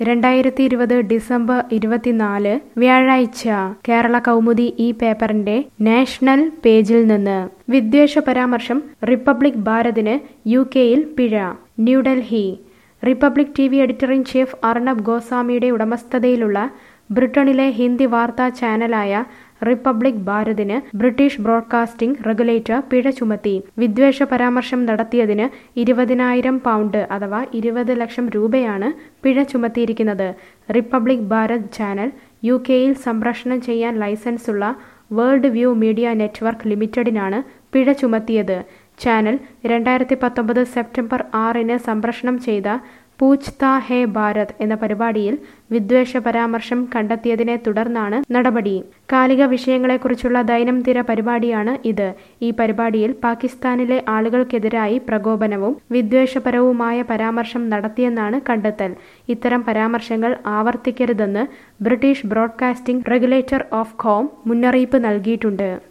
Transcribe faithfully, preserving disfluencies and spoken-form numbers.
രണ്ടായിരത്തി ഇരുപത് ഡിസംബർ ഇരുപത്തിനാല് വ്യാഴാഴ്ച കേരള കൗമുദി ഈ പേപ്പറിന്റെ നാഷണൽ പേജിൽ നിന്ന് വിദ്വേഷ പരാമർശം റിപ്പബ്ലിക് ഭാരതിന് യു കെയിൽ പിഴ. New Delhi republic T V editor in chief Arnab ഗോസ്വാമിയുടെ ഉടമസ്ഥതയിലുള്ള ബ്രിട്ടനിലെ ഹിന്ദി വാർത്താ ചാനലായ റിപ്പബ്ലിക് ഭാരതിന് ബ്രിട്ടീഷ് ബ്രോഡ്കാസ്റ്റിംഗ് റെഗുലേറ്റർ പിഴ ചുമത്തി. വിദ്വേഷ പരാമർശം നടത്തിയതിന് ഇരുപതിനായിരം പൗണ്ട് അഥവാ ഇരുപത് ലക്ഷം രൂപയാണ് പിഴ ചുമത്തിയിരിക്കുന്നത്. റിപ്പബ്ലിക് ഭാരത് ചാനൽ യു കെയിൽ സംപ്രേഷണം ചെയ്യാൻ ലൈസൻസുള്ള വേൾഡ് വ്യൂ മീഡിയ നെറ്റ്വർക്ക് ലിമിറ്റഡിനാണ് പിഴ ചുമത്തിയത്. ചാനൽ രണ്ടായിരത്തി പത്തൊമ്പത് സെപ്റ്റംബർ ആറിന് സംപ്രേഷണം ചെയ്ത പൂച്ച്താ ഹേ ഭാരത് എന്ന പരിപാടിയിൽ വിദ്വേഷ പരാമർശം കണ്ടെത്തിയതിനെ തുടർന്നാണ് നടപടി. കാലിക വിഷയങ്ങളെക്കുറിച്ചുള്ള ദൈനംദിന പരിപാടിയാണ് ഇത്. ഈ പരിപാടിയിൽ പാകിസ്ഥാനിലെ ആളുകൾക്കെതിരായി പ്രകോപനവും വിദ്വേഷപരവുമായ പരാമർശം നടത്തിയെന്നാണ് കണ്ടെത്തൽ. ഇത്തരം പരാമർശങ്ങൾ ആവർത്തിക്കരുതെന്ന് British broadcasting regulator Ofcom മുന്നറിയിപ്പ് നൽകിയിട്ടുണ്ട്.